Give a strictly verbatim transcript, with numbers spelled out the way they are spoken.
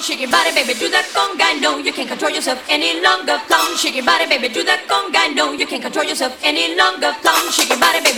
shake your body, baby, do that conga. No, you can't control yourself any longer. Come, shake your body, baby, do that conga. No, you can't control yourself any longer. Come, shake your body, baby.